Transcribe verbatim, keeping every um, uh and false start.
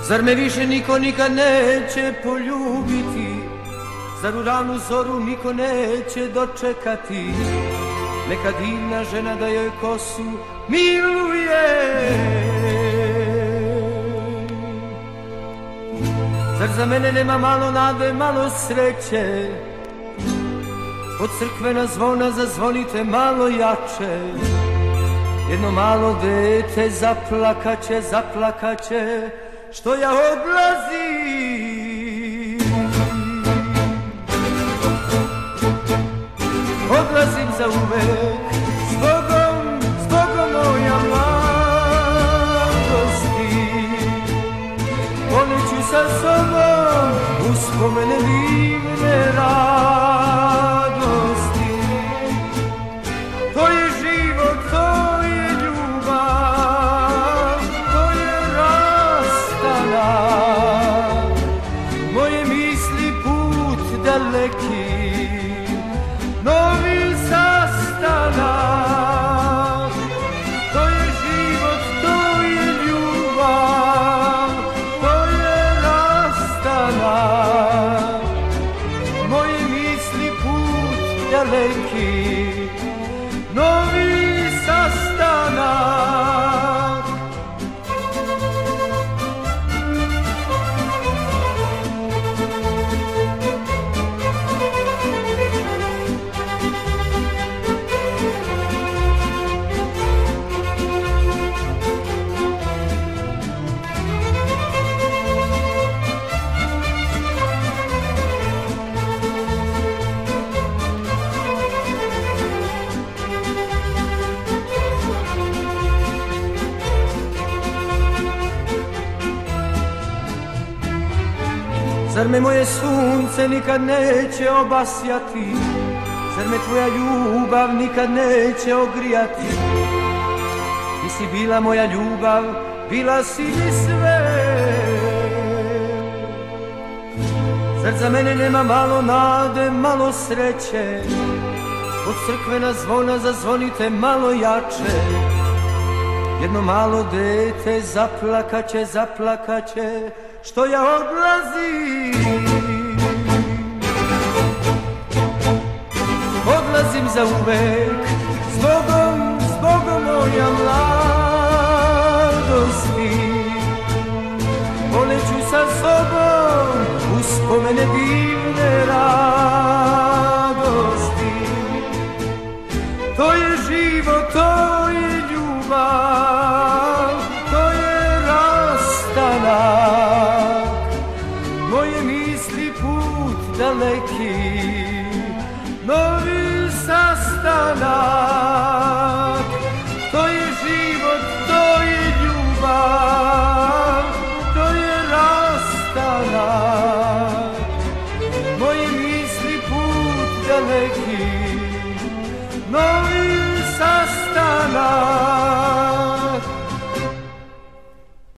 Zar me više niko nikad neće poljubiti? Zar u ranu zoru niko neće dočekati? Neka divna žena da joj kosu miluje. Zar za mene nema malo nade, malo sreće? Od crkvena zvona zazvonite malo jače. Jedno malo dete zaplakaće, zaplakaće što ja odlazim. Odlazim za uvek, zbogom, zbogom moja mladosti. Poneću sa sobom uspomene divne radosti. To je život, to je ljubav, to je rastanak. Moje misli put daleki, novi sastanak. To je život, to je ljubav, to je rastanak. Moje misli put daleki, novi sastanak. Zar me moje sunce nikad neće obasjati? Zar me tvoja ljubav nikad neće ogrijati? Ti si bila moja ljubav, bila si mi sve. Zar za mene nema malo nade, malo sreće? Od crkvena zvona zazvonite malo jače. Jedno malo dete zaplakaće, zaplakaće što ja odlazim. Odlazim za uvek, zbogom, zbogom moja mladosti. Poneću sa sobom uspomene divne radosti. To je život, to je ljubav, to je rastanak. Moje misli put daleki, novi sastanak. To je život, to je ljubav, to je rastanak. Moje misli put daleki, novi